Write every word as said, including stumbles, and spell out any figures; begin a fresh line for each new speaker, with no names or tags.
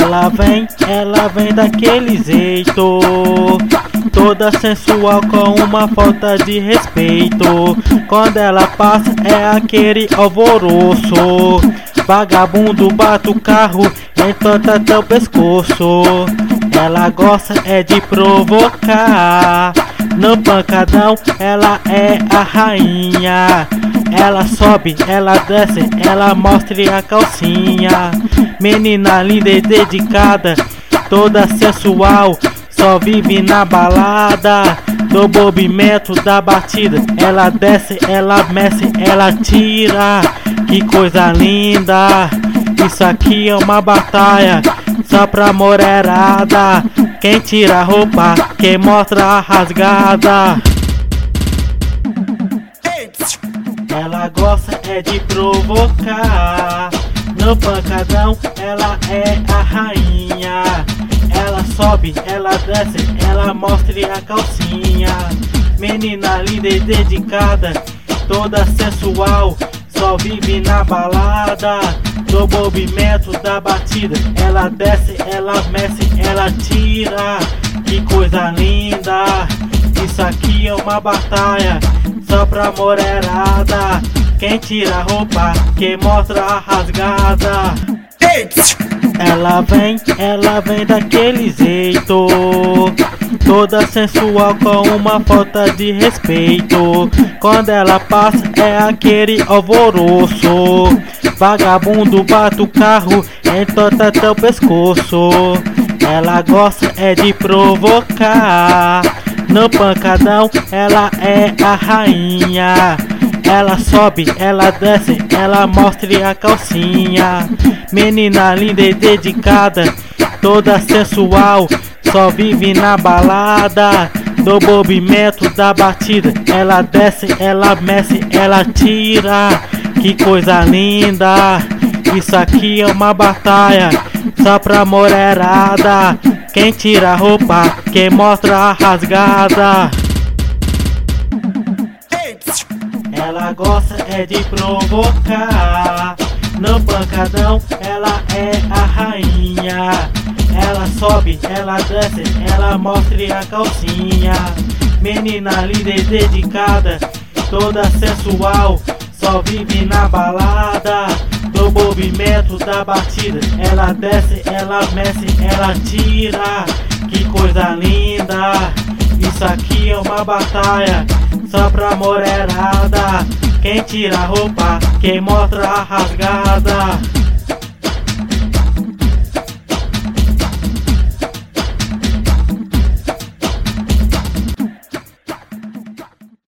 Ela vem, ela vem daquele jeito, toda sensual com uma falta de respeito. Quando ela passa é aquele alvoroço, vagabundo bate o carro, entorta até o pescoço. Ela gosta é de provocar, no pancadão ela é a rainha. Ela sobe, ela desce, ela mostra a calcinha. Menina linda e dedicada, toda sensual, só vive na balada, do movimento da batida. Ela desce, ela mexe, ela tira, que coisa linda. Isso aqui é uma batalha só pra morerada. Quem tira a roupa, quem mostra a rasgada. Ela gosta é de provocar, no pancadão ela é a rainha. Ela sobe, ela desce, ela mostra a calcinha. Menina linda e dedicada, toda sensual, só vive na balada, do movimento da batida. Ela desce, ela mexe, ela tira, que coisa linda. Isso aqui é uma batalha só pra morerada. Quem tira a roupa, quem mostra a rasgada. Ela vem, ela vem daquele jeito, toda sensual com uma falta de respeito. Quando ela passa é aquele alvoroço, vagabundo bate o carro, entorta até o pescoço. Ela gosta é de provocar, no pancadão ela é a rainha. Ela sobe, ela desce, ela mostra a calcinha. Menina linda e dedicada, toda sensual, só vive na balada, do movimento da batida. Ela desce, ela mexe, ela tira, que coisa linda. Isso aqui é uma batalha só pra morerada. Quem tira a roupa, quem mostra a rasgada. Ela gosta é de provocar, no pancadão ela é a rainha. Ela sobe, ela desce, ela mostra a calcinha. Menina linda e dedicada, toda sensual, só vive na balada, do movimento da batida. Ela desce, ela mexe, ela tira, que coisa linda. Isso aqui é uma batalha só pra morerada. Quem tira a roupa, quem mostra a rasgada.